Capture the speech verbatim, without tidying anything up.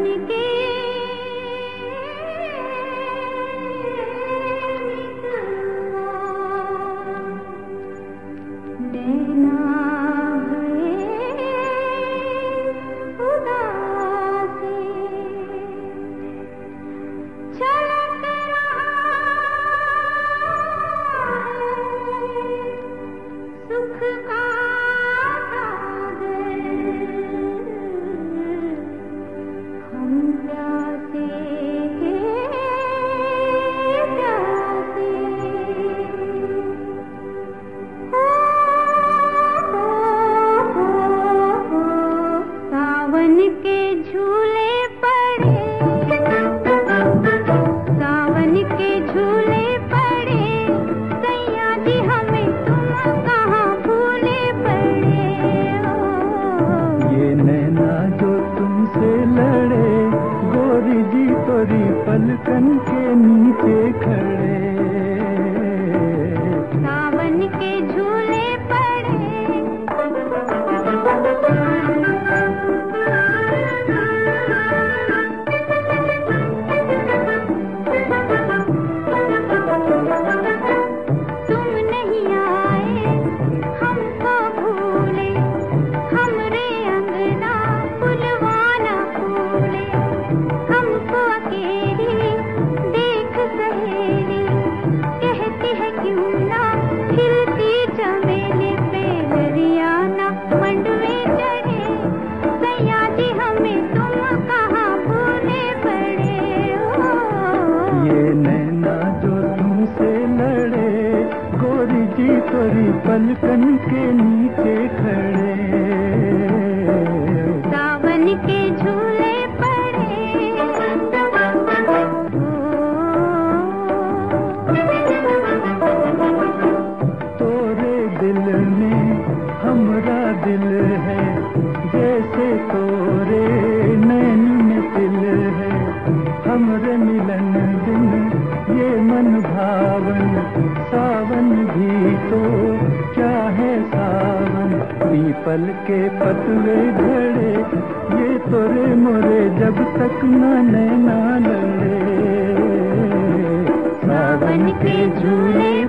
के नैना भये उदासी छलक रहा है सुख का सागर हम प्यासे प्यासे सावन के झूले पड़े सावन के झूले पड़े सैया जी हमें तुम कहाँ भूले पड़े ये नैना जो तुमसे लड़े गोरी जी तोरी पलकन के नीचे खड़े सावन के झूले पड़े तुम नहीं आए हमको भूले हमरे अंगना फुलवाना फूले हमको अकेली देख सहेली कहती है क्यों ना खिलती चमेली पे दरियाना मंडवे चढ़े सैया जी हमें तुम कहाँ भूले पड़े ये नैना जो तुमसे लड़े गोरी जी तोरी पलकन के नीचे खड़े सावन के झूले पड़े तोरे दिल में हमरा दिल है जैसे तोरे नैन में दिल है हमरे मिलन दिन ये मन भावन सावन भी तो चाहे सावन पीपल के पतवे झड़े ये तोरे मोरे जब तक न नैना लड़े सावन के झूले